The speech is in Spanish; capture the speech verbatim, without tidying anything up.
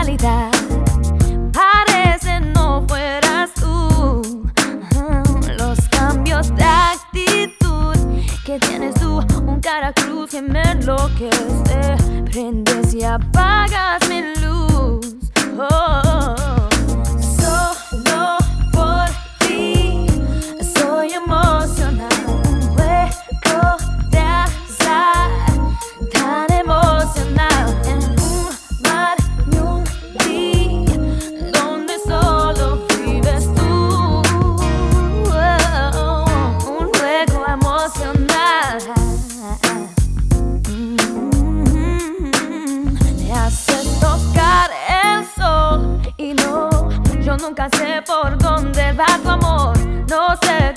realidad. Parece no fueras tú. Los cambios de actitud que tienes tú, un cara cruz que me enloquece. Prendes y apagas mi luz. Oh, solo por ti soy emocional. Un juego de azar tan emocional. En un mar y un día donde solo vives tú. Oh, un juego emocional. Me haces tocar el sol y no, yo nunca sé por dónde va tu amor. No sé